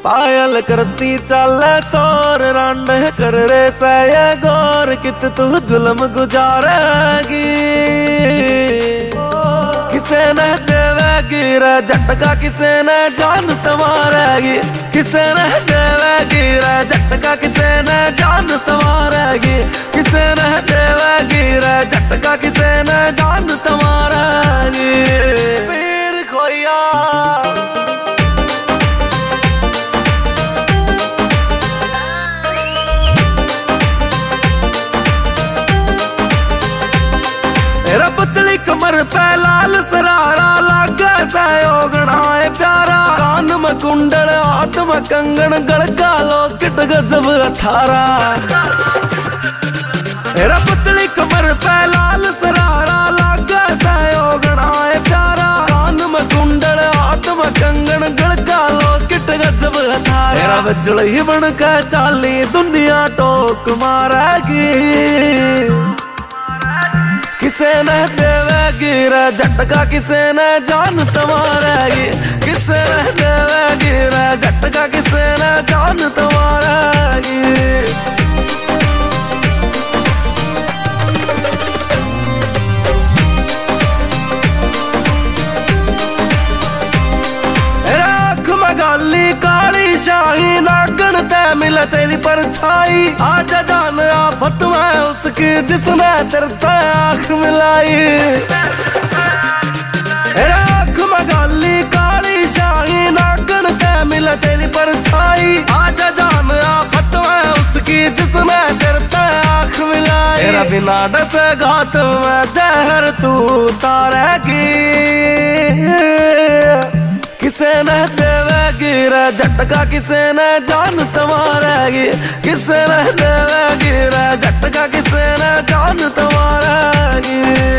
पायल करती चल सोर रांड कर रे सय गौर कित तू जुल्म गुजारेगी। किसे न देवेगी रे झटका किसे न जान तुम्हारेगी। किसे न देवेगी रे झटका किसे न जान तुम्हारेगी। किसे न देवेगी रे झटका किसे न जान तुम्हारेगी। पीर खोया पतली कमर पे लाल सरारा लागे सहयोगना प्यारा। कान में कुंडल हाथ में कंगन गड़का लोकेट गजब अथारा। मेरा पतली कमर पे लाल सरारा लागे सहयोगना प्यारा। कान में कुंडल हाथ में कंगन गड़का लोकेट गजब अथारा। मेरा वज्जल ही बन के चाली दुनिया टोक मारेगी। किसे न देवेगी रे झटका किसे न जान तुम्हारेगी। किसे न देवेगी रे झटका किसे न जान तुम्हारेगी। आँख में गाली काली शाही नागन ते मिले तेरी परछाई। आजा जान आफत में उसकी जिसने तेरे ते आँख मिलाई। आँख में गाली काली शाही नागन ते मिले तेरी परछाई। आजा जान आफत में उसकी जिसने तेरे ते आँख मिलाई। तेरा बिना डसे घात में जहर तू तारेगी। किसे न देवेगी रे झटका किसे न जान तुम्हारेगी। किसे न देवेगी रे झटका किसे न जान तुम्हारेगी।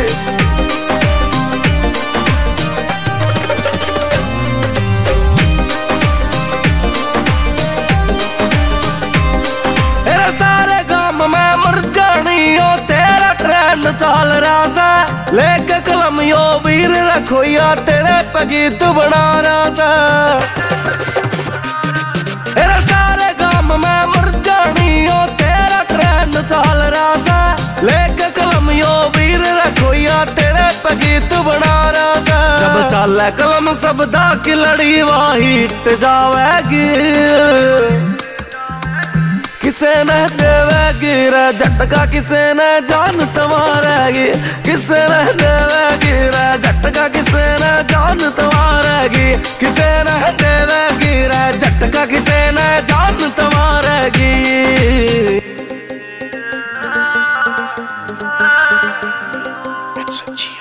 तेरे सारे काम में मर जानी हो तेरा ट्रेंड चाल रहा सा। लेके कलम यो वीर रखो या तेरे पे गीत बना रहा सा। तेरे सारे काम में मर जानी हो तेरा ट्रेंड चाल रहा सा। लेके कलम यो वीर रखो या तेरे पे गीत बना रहा सा। जब चाले कलम शब्दा की लड़ी वाही ट जावेगी। किसे न देवेगी रे झटका किसे न जान तुम्हारेगी। किसे न देवेगी रे झटका किसे न जान तुम्हारेगी। किसे न देवेगी रे झटका किसे न जान तुम्हारेगी। It's a